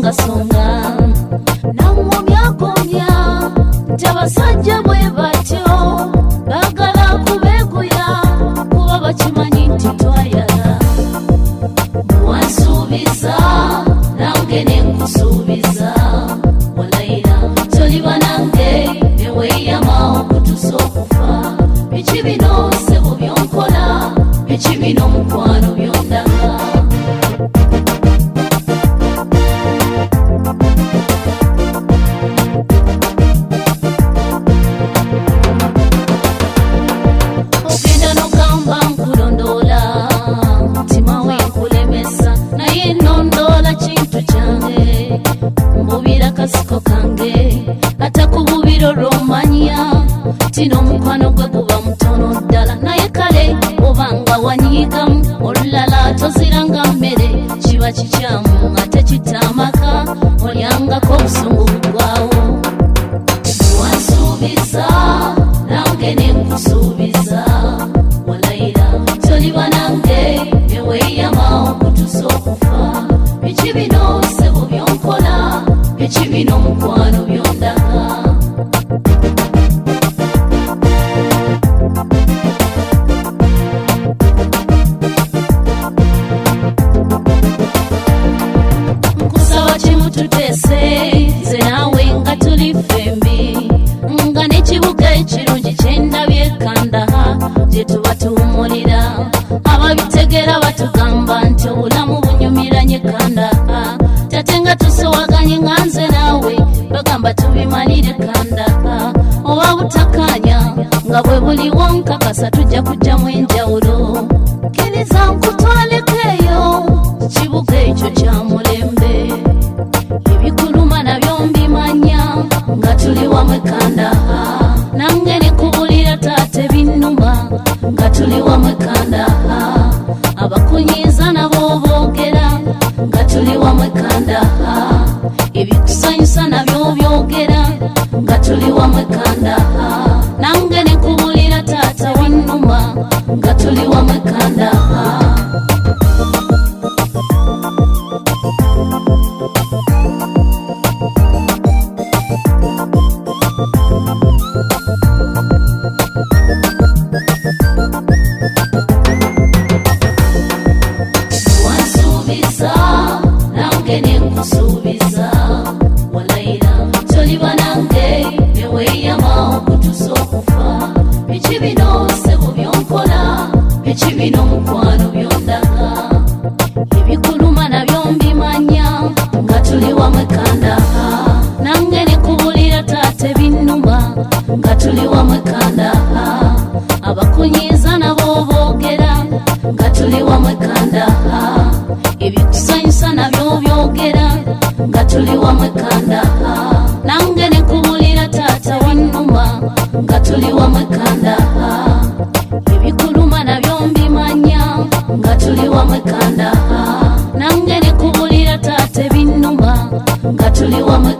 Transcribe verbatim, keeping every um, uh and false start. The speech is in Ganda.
kasonga namumyakomya tabasajja bwe batyo bagala kubeguya kuba bakimanyi nti twayala wansuubiza nange nenkusuubiza walaira toliba nange neweeyama okutusa okufa biki bino sebo byonkola biki bino mukwano byondaga ogenda nogamba nkulondoola mutima we nkulemesa naye nondoola kintu kyange mbubira kasiko kange ate kububira olwomanya tino omukwano gwe guba mutono ddala naye kale obanga wanyigamu olulala toziranga mmere kiba kikyamu nga tekitamaka olyangako obusungu bugwawo wansuubiza nange nenkusuubiza walaira toliba nange neweeyama okutusa okufa biki bino sebo byonkola biki bino mukwano byondaga tutese nze naawe nga tuli fembi nga n'ekibuga ekirungi kyendabye Kandaha gye tuba tuwumulira ababitegera batugamba nti obulamu bunyumiranye Kandaha tate nga tusowaganye nga nze naawe bagamba tubimalire Kandaha oba butakanya nga bwe buliwo nkakasa tujja kujjamu enjawulo kkiriza nkutwaleko eyo kibuga ekyo kya mulembe ebikuluma nabyo mbimanya nga tuli wamwe Kandaha nange nekubulira taate binnuma nga tuli wamwe Kandaha abakunyiiza nabo boogera nga tuli wamwe Kandaha ebikusanyusa nabyo byogera nga tuli wamwe Kandaha nange nekubulira taata binnuma nga tuli wamwe Kandaha wansuubiza nange nenkusuubiza walaira toliba nange neweeyama okutusa okufa biki bino sebo byonkola biki bino mukwano byondaga ebikuluma nabyo mbimanya nga tuli wamwe Kandaha nange nekubulira taate binnuma nga tuli wamwe Kandaha abakunyiiza nabo boogera nga tuli wamwe Kandaha ebikusanyusa nabyo byogera nga tuli wamwe Kandaha nange nekubulira taata binnuma nga tuli wamwe Kandaha ebikuluma nabyo mbimanya nga tuli wamwe Kandaha nange nekubulira taate binnuma nga tuli wamwe